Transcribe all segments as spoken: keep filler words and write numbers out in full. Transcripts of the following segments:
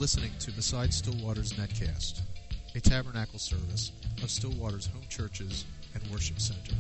listening to Beside Stillwater's Netcast, a tabernacle service of Stillwater's home churches and worship center.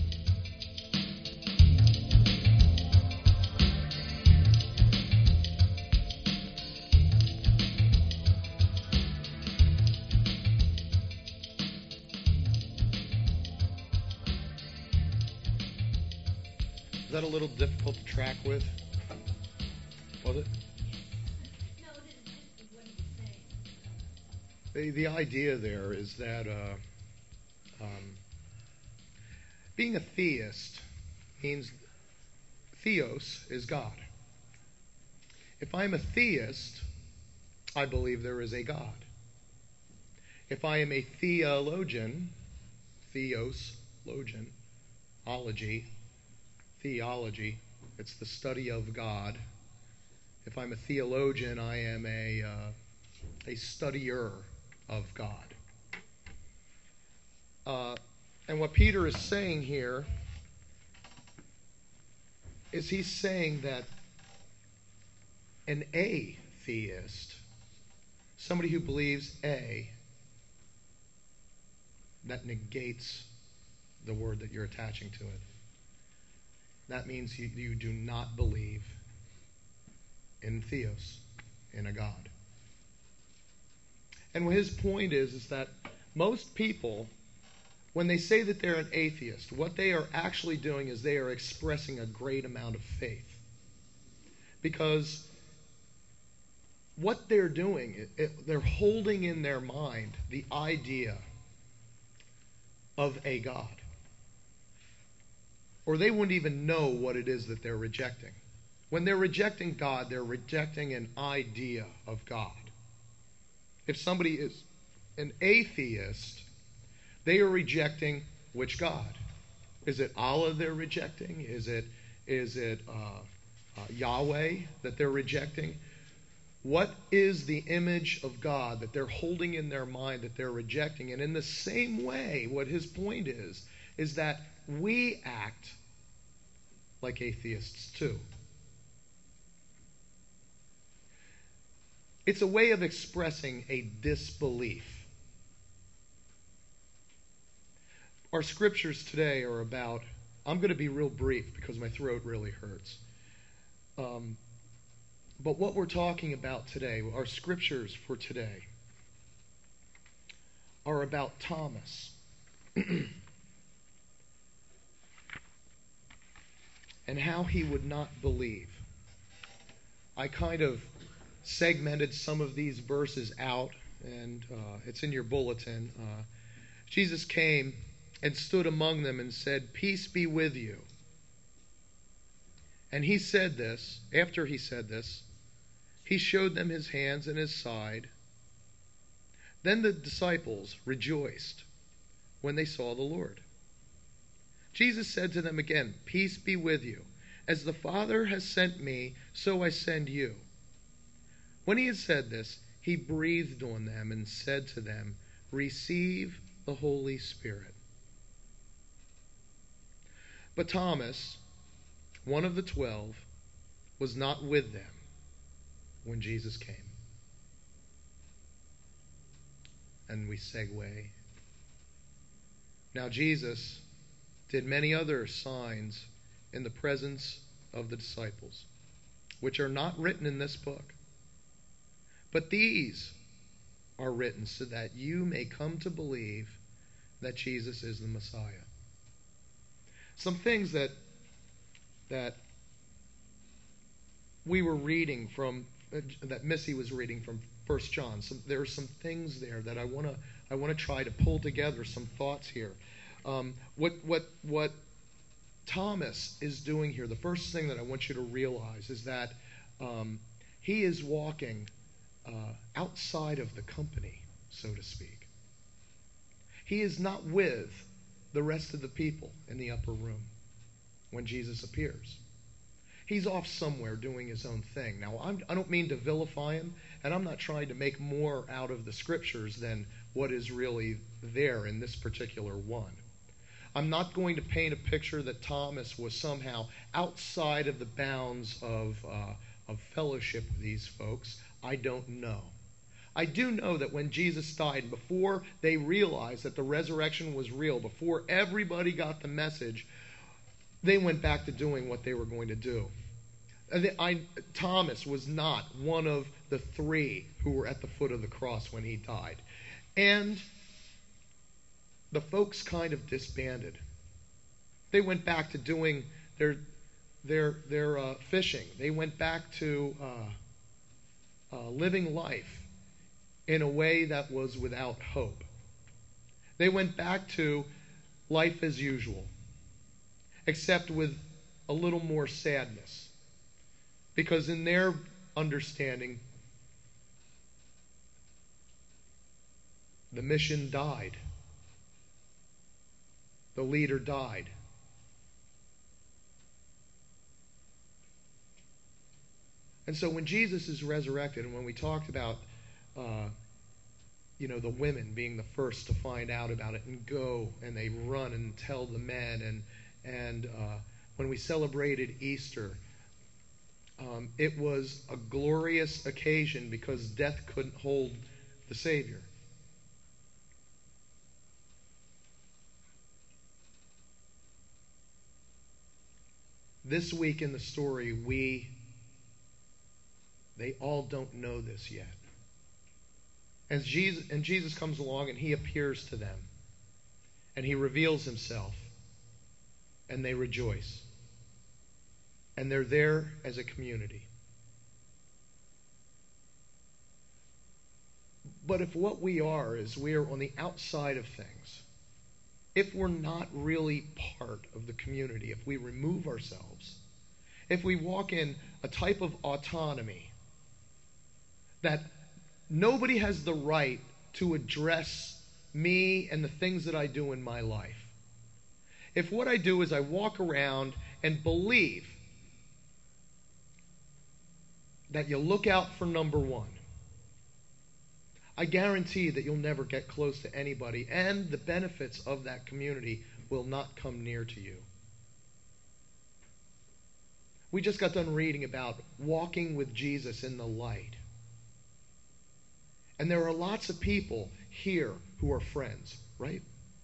Is that a little difficult to track with? Was it? No, it is. This is what he's saying. The, the idea there is that uh, um, being a theist means theos is God. If I'm a theist, I believe there is a God. If I am a theologian, theos, logian, ology, theology, it's the study of God. If I'm a theologian, I am a uh, a studier of God. Uh, and what Peter is saying here is he's saying that an atheist, somebody who believes A, that negates the word that you're attaching to it. That means you, you do not believe in theos, in a God. And what his point is, is that most people, when they say that they're an atheist, what they are actually doing is they are expressing a great amount of faith. Because what they're doing, it, it, they're holding in their mind the idea of a God. Or they wouldn't even know what it is that they're rejecting. When they're rejecting God, they're rejecting an idea of God. If somebody is an atheist, they are rejecting which God? Is it Allah they're rejecting? Is it is it uh, uh, Yahweh that they're rejecting? What is the image of God that they're holding in their mind that they're rejecting? And in the same way, what his point is, is that we act like atheists too. It's a way of expressing a disbelief. Our scriptures today are about, I'm going to be real brief because my throat really hurts. Um, but what we're talking about today, our scriptures for today, are about Thomas. And how he would not believe. I kind of segmented some of these verses out, and uh, it's in your bulletin. Uh, Jesus came and stood among them and said, "Peace be with you." And he said this, after he said this, he showed them his hands and his side. Then the disciples rejoiced when they saw the Lord. Jesus said to them again, "Peace be with you. As the Father has sent me, so I send you." When he had said this, he breathed on them and said to them, "Receive the Holy Spirit." But Thomas, one of the twelve, was not with them when Jesus came. And we segue. Now Jesus did many other signs in the presence of the disciples, which are not written in this book. But these are written so that you may come to believe that Jesus is the Messiah. Some things that that we were reading from, uh, that Missy was reading from First John. Some, there are some things there that I want to I want to try to pull together some thoughts here. Um, what what what Thomas is doing here, the first thing that I want you to realize is that um, he is walking uh, outside of the company, so to speak. He is not with the rest of the people in the upper room when Jesus appears. He's off somewhere doing his own thing. Now, I'm, I don't mean to vilify him, and I'm not trying to make more out of the scriptures than what is really there in this particular one. I'm not going to paint a picture that Thomas was somehow outside of the bounds of, uh, of fellowship with these folks. I don't know. I do know that when Jesus died, before they realized that the resurrection was real, before everybody got the message, they went back to doing what they were going to do. I, Thomas was not one of the three who were at the foot of the cross when he died. And the folks kind of disbanded. They went back to doing their their their uh, fishing. They went back to uh, uh, living life in a way that was without hope. They went back to life as usual, except with a little more sadness. Because in their understanding, the mission died. The leader died. And so when Jesus is resurrected, and when we talked about, uh, you know, the women being the first to find out about it and go, and they run and tell the men, and and uh, when we celebrated Easter, Um, it was a glorious occasion because death couldn't hold the Savior. This week in the story, we, they all don't know this yet. As Jesus, and Jesus comes along and he appears to them. And he reveals himself. And they rejoice. And they're there as a community. But if what we are is we are on the outside of things, if we're not really part of the community, if we remove ourselves, if we walk in a type of autonomy that nobody has the right to address me and the things that I do in my life, if what I do is I walk around and believe that you look out for number one, I guarantee that you'll never get close to anybody, and the benefits of that community will not come near to you. We just got done reading about walking with Jesus in the light. And there are lots of people here who are friends, right?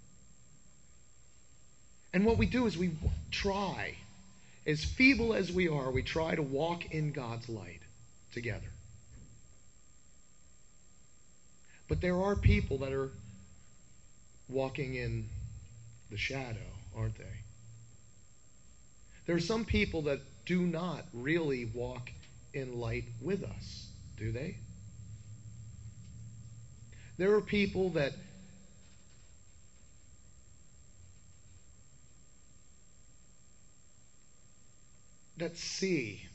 And what we do is we try, as feeble as we are, we try to walk in God's light together. But there are people that are walking in the shadow, aren't they? There are some people that do not really walk in light with us, do they? There are people that that see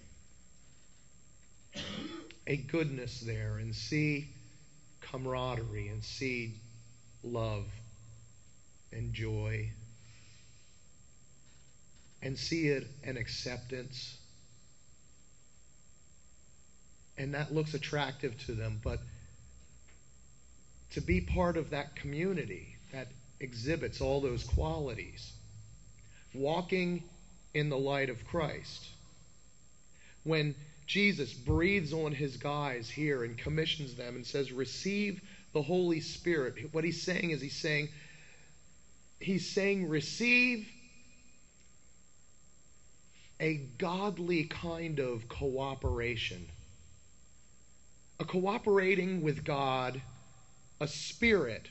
a goodness there and see camaraderie and see love and joy and see it an acceptance, and that looks attractive to them. But to be part of that community that exhibits all those qualities, walking in the light of Christ, when Jesus breathes on his guys here and commissions them and says, receive the Holy Spirit. What he's saying is he's saying, he's saying receive a godly kind of cooperation. A cooperating with God, a spirit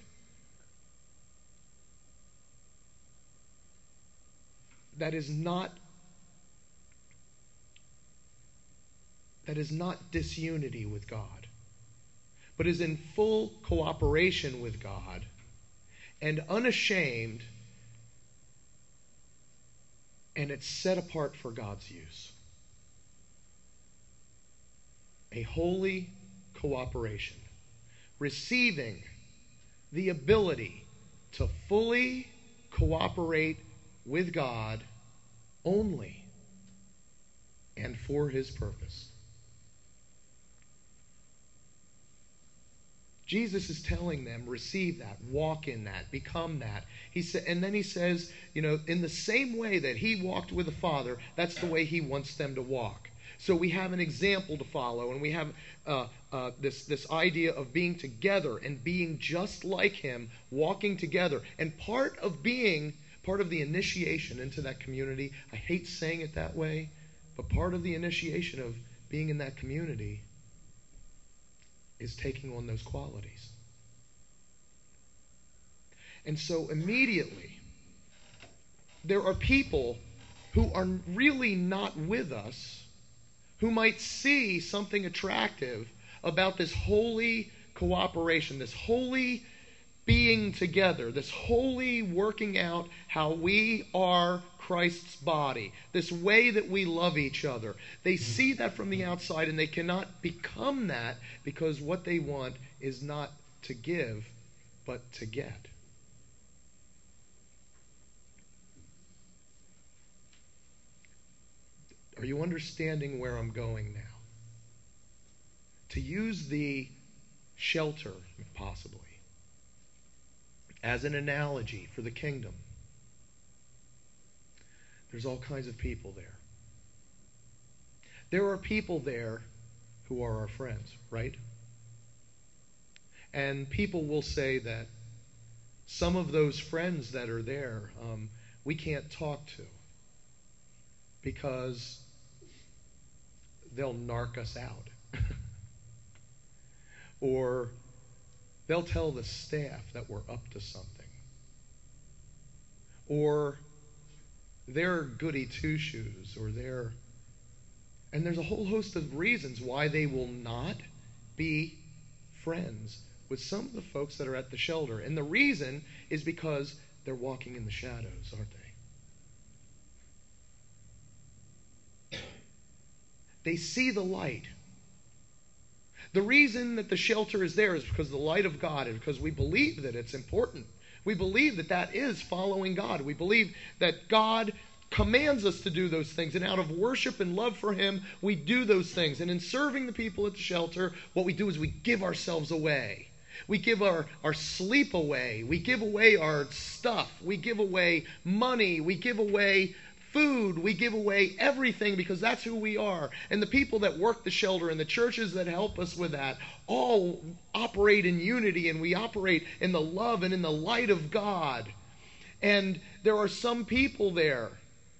that is not that is not disunity with God, but is in full cooperation with God and unashamed, and it's set apart for God's use. A holy cooperation, receiving the ability to fully cooperate with God only and for his purpose. Jesus is telling them, receive that, walk in that, become that. He sa- and then he says, you know, in the same way that he walked with the Father, that's the way he wants them to walk. So we have an example to follow, and we have uh, uh, this, this idea of being together and being just like him, walking together. And part of being, part of the initiation into that community, I hate saying it that way, but part of the initiation of being in that community is taking on those qualities. And so immediately, there are people who are really not with us, who might see something attractive about this holy cooperation, this holy being together, this holy working out how we are Christ's body, this way that we love each other. They see that from the outside, and they cannot become that because what they want is not to give, but to get. Are you understanding where I'm going now? To use the shelter, possibly, as an analogy for the kingdom, there's all kinds of people there. There are people there who are our friends, right? And people will say that some of those friends that are there, um, we can't talk to because they'll narc us out. Or they'll tell the staff that we're up to something. Or they're goody two-shoes, or they're... And there's a whole host of reasons why they will not be friends with some of the folks that are at the shelter. And the reason is because they're walking in the shadows, aren't they? They see the light. The reason that the shelter is there is because of the light of God, and because we believe that it's important. We believe that that is following God. We believe that God commands us to do those things. And out of worship and love for him, we do those things. And in serving the people at the shelter, what we do is we give ourselves away. We give our, our sleep away. We give away our stuff. We give away money. We give away food. We give away everything because that's who we are. And the people that work the shelter and the churches that help us with that all operate in unity, and we operate in the love and in the light of God. And there are some people there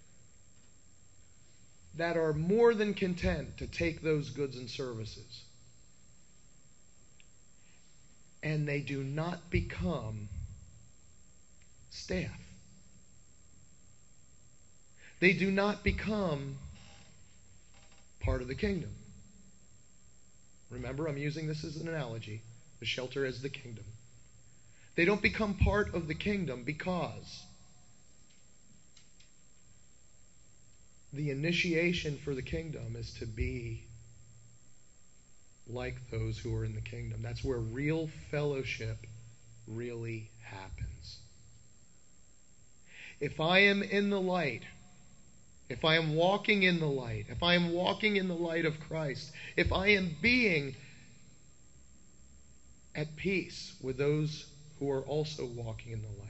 that are more than content to take those goods and services. And they do not become staff. They do not become part of the kingdom. Remember, I'm using this as an analogy. The shelter as the kingdom. They don't become part of the kingdom because the initiation for the kingdom is to be like those who are in the kingdom. That's where real fellowship really happens. If I am in the light, if I am walking in the light, if I am walking in the light of Christ, if I am being at peace with those who are also walking in the light,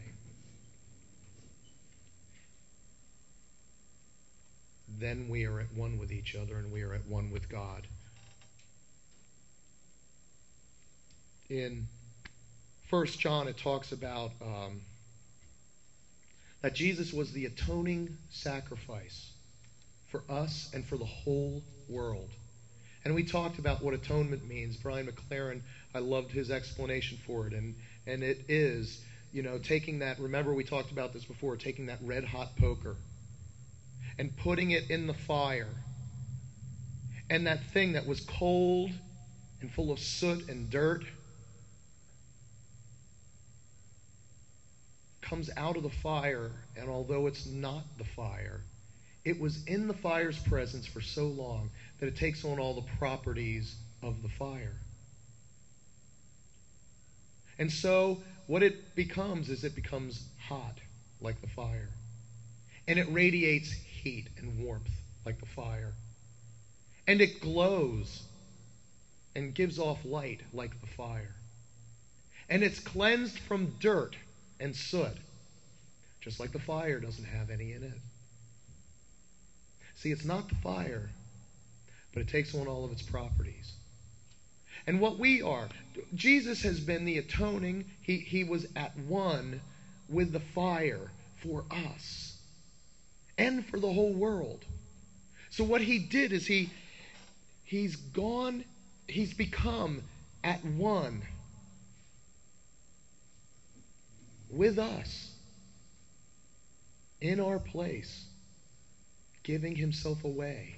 then we are at one with each other and we are at one with God. In First John, it talks about um, that Jesus was the atoning sacrifice for us and for the whole world. And we talked about what atonement means. Brian McLaren, I loved his explanation for it. And, and it is, you know, taking that, remember we talked about this before, taking that red hot poker and putting it in the fire. And that thing that was cold and full of soot and dirt comes out of the fire, and although it's not the fire, it was in the fire's presence for so long that it takes on all the properties of the fire. And so what it becomes is it becomes hot like the fire. And it radiates heat and warmth like the fire. And it glows and gives off light like the fire. And it's cleansed from dirt and soot, just like the fire doesn't have any in it. See, it's not the fire, but it takes on all of its properties. And what we are, Jesus has been the atoning, he, he was at one with the fire for us and for the whole world. So what he did is he he's gone, he's become at one with us in our place, giving himself away.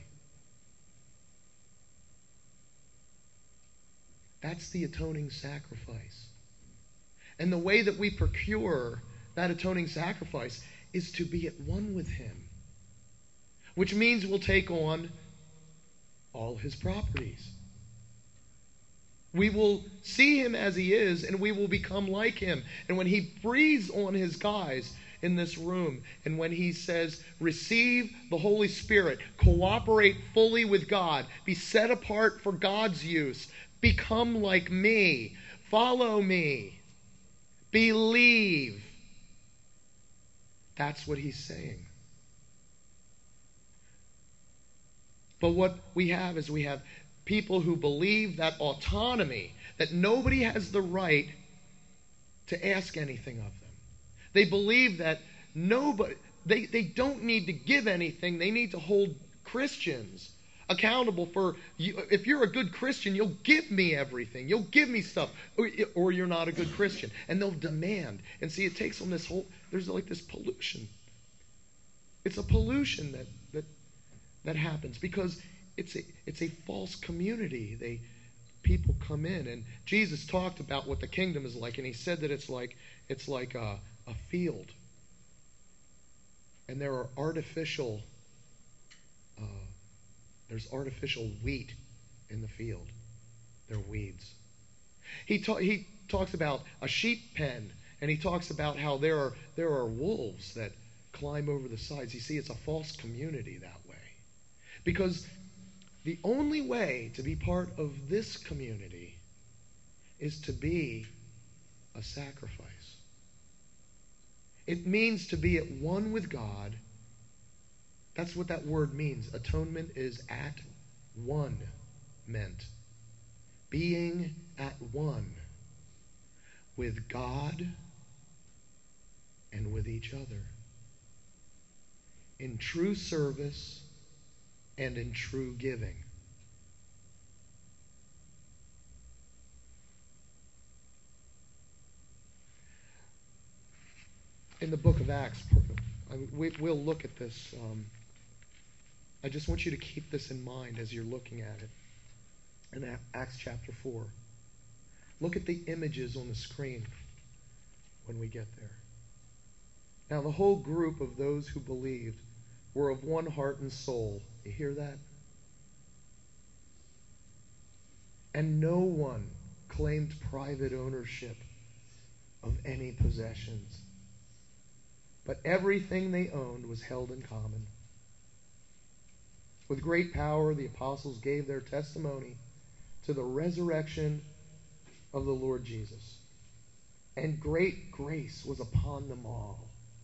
That's the atoning sacrifice. And the way that we procure that atoning sacrifice is to be at one with him, which means we'll take on all his properties. We will see him as he is, and we will become like him. And when he breathes on his guys in this room, and when he says, receive the Holy Spirit, cooperate fully with God, be set apart for God's use, become like me, follow me, believe. That's what he's saying. But what we have is we have people who believe that autonomy, that nobody has the right to ask anything of them. They believe that nobody, they, they don't need to give anything. They need to hold Christians accountable for, you. If you're a good Christian, you'll give me everything. You'll give me stuff. Or, or you're not a good Christian. And they'll demand. And see, it takes on this whole, there's like this pollution. It's a pollution that that that happens because it's a it's a false community. They people come in, and Jesus talked about what the kingdom is like, and he said that it's like it's like a, a field. And there are artificial uh, There's artificial wheat in the field. They're weeds. He, ta- he talks about a sheep pen, and he talks about how there are there are wolves that climb over the sides. You see, it's a false community that way. Because the only way to be part of this community is to be a sacrifice. It means to be at one with God. That's what that word means. Atonement is at one meant. Being at one with God and with each other. In true service and in true giving. In the book of Acts, we, we'll look at this. Um, I just want you to keep this in mind as you're looking at it. In Acts chapter four. Look at the images on the screen when we get there. Now the whole group of those who believed were of one heart and soul. You hear that? And no one claimed private ownership of any possessions. But everything they owned was held in common. With great power, the apostles gave their testimony to the resurrection of the Lord Jesus. And great grace was upon them all.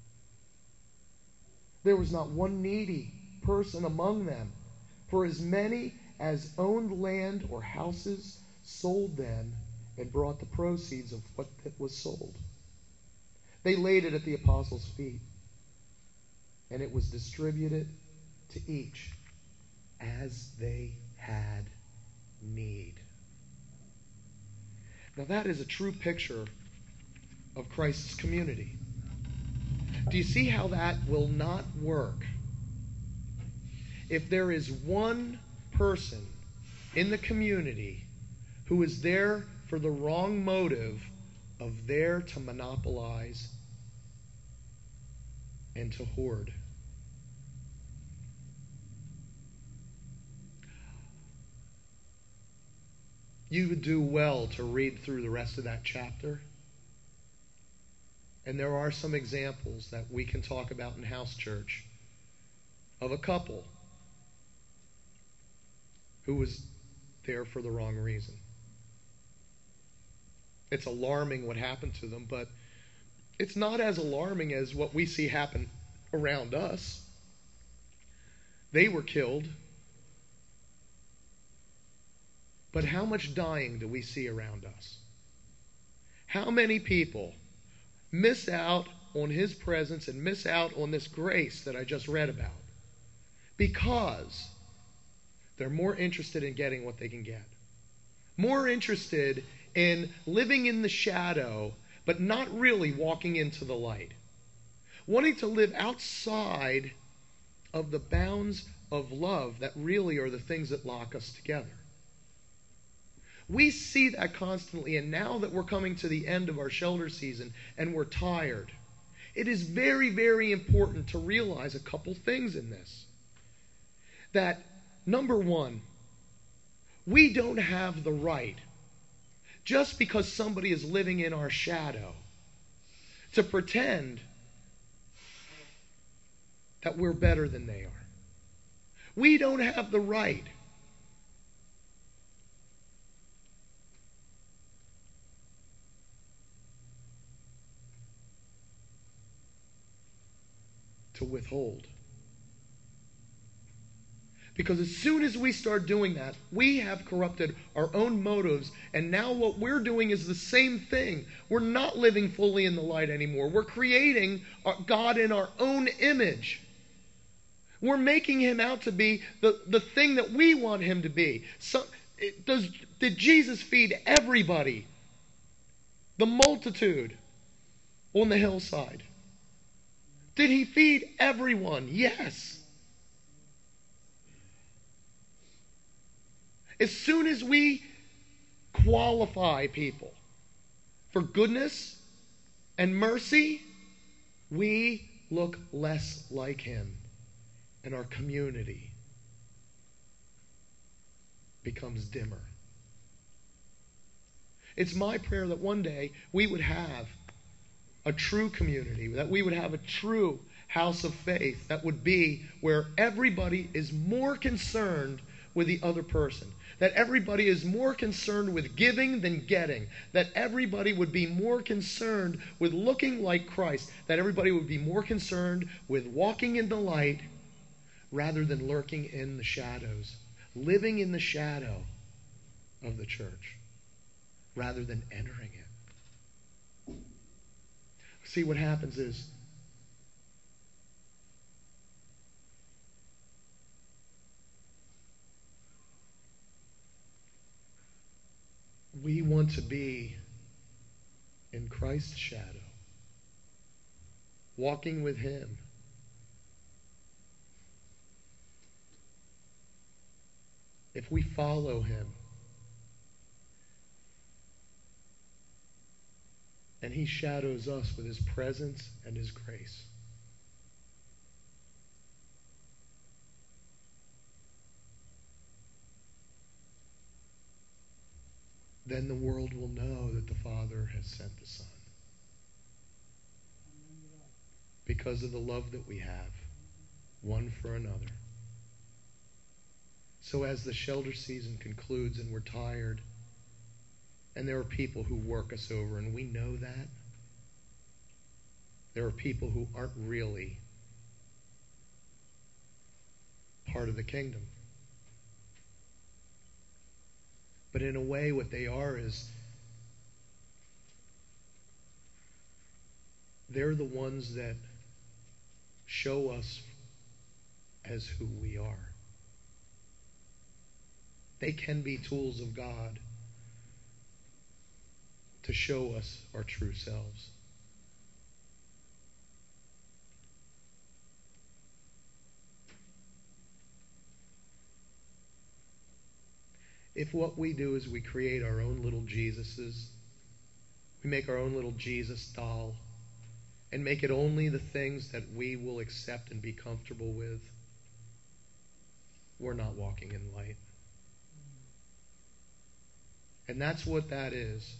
There was not one needy person among them, for as many as owned land or houses sold them and brought the proceeds of what was sold. They laid it at the apostles' feet, and it was distributed to each as they had need. Now that is a true picture of Christ's community. Do you see how that will not work if there is one person in the community who is there for the wrong motive of there to monopolize and to hoard? You would do well to read through the rest of that chapter. And there are some examples that we can talk about in house church of a couple who was there for the wrong reason. It's alarming what happened to them, but it's not as alarming as what we see happen around us. They were killed But how much dying do we see around us? How many people miss out on His presence and miss out on this grace that I just read about because they're more interested in getting what they can get, more interested in living in the shadow but not really walking into the light, wanting to live outside of the bounds of love that really are the things that lock us together. We see that constantly, and now that we're coming to the end of our shelter season and we're tired, it is very, very important to realize a couple things in this. That, number one, we don't have the right, just because somebody is living in our shadow, to pretend that we're better than they are. We don't have the right to withhold. Because as soon as we start doing that, we have corrupted our own motives, and now what we're doing is the same thing. We're not living fully in the light anymore. We're creating God in our own image. We're making Him out to be the, the thing that we want Him to be. So, it, does, did Jesus feed everybody? The multitude on the hillside? Did He feed everyone? Yes. As soon as we qualify people for goodness and mercy, we look less like Him, and our community becomes dimmer. It's my prayer that one day we would have a true community, that we would have a true house of faith that would be where everybody is more concerned with the other person, that everybody is more concerned with giving than getting, that everybody would be more concerned with looking like Christ, that everybody would be more concerned with walking in the light rather than lurking in the shadows, living in the shadow of the church rather than entering it. See, what happens is we want to be in Christ's shadow, walking with Him. If we follow Him and He shadows us with His presence and His grace, then the world will know that the Father has sent the Son. Because of the love that we have, one for another. So as the shelter season concludes and we're tired, and there are people who work us over, and we know that, there are people who aren't really part of the kingdom. But in a way, what they are is they're the ones that show us as who we are. They can be tools of God to show us our true selves. If what we do is we create our own little Jesuses, we make our own little Jesus doll, and make it only the things that we will accept and be comfortable with, we're not walking in light. And that's what that is.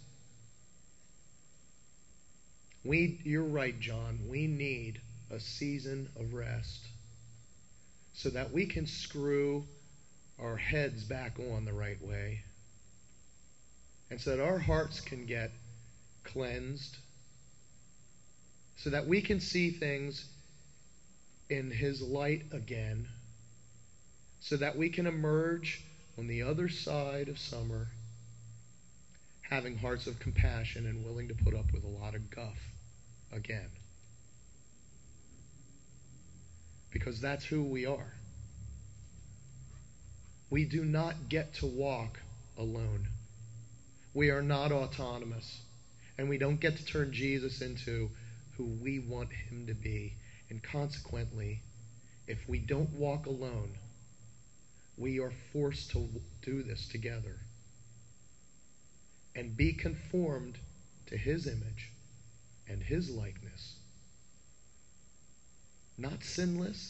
We, you're right, John. We need a season of rest so that we can screw our heads back on the right way, and so that our hearts can get cleansed, so that we can see things in His light again, so that we can emerge on the other side of summer, having hearts of compassion and willing to put up with a lot of guff again. Because that's who we are. We do not get to walk alone. We are not autonomous. And we don't get to turn Jesus into who we want him to be. And consequently, if we don't walk alone, we are forced to do this together and be conformed to his image and his likeness. Not sinless,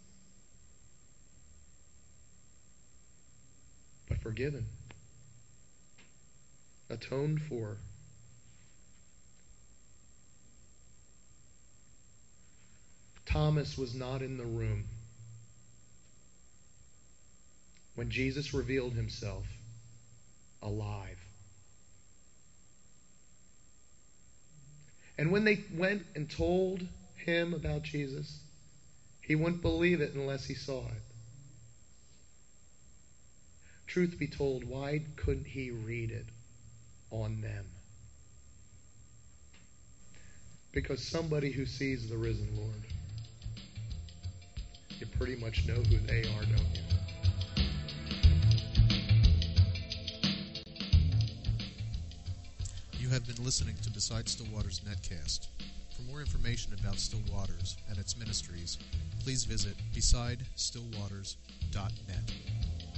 but forgiven, atoned for. Thomas was not in the room when Jesus revealed himself alive. And when they went and told him about Jesus, he wouldn't believe it unless he saw it. Truth be told, why couldn't he read it on them? Because somebody who sees the risen Lord, you pretty much know who they are, don't you? You have been listening to Beside Still Waters Netcast. For more information about Still Waters and its ministries, please visit beside still waters dot net.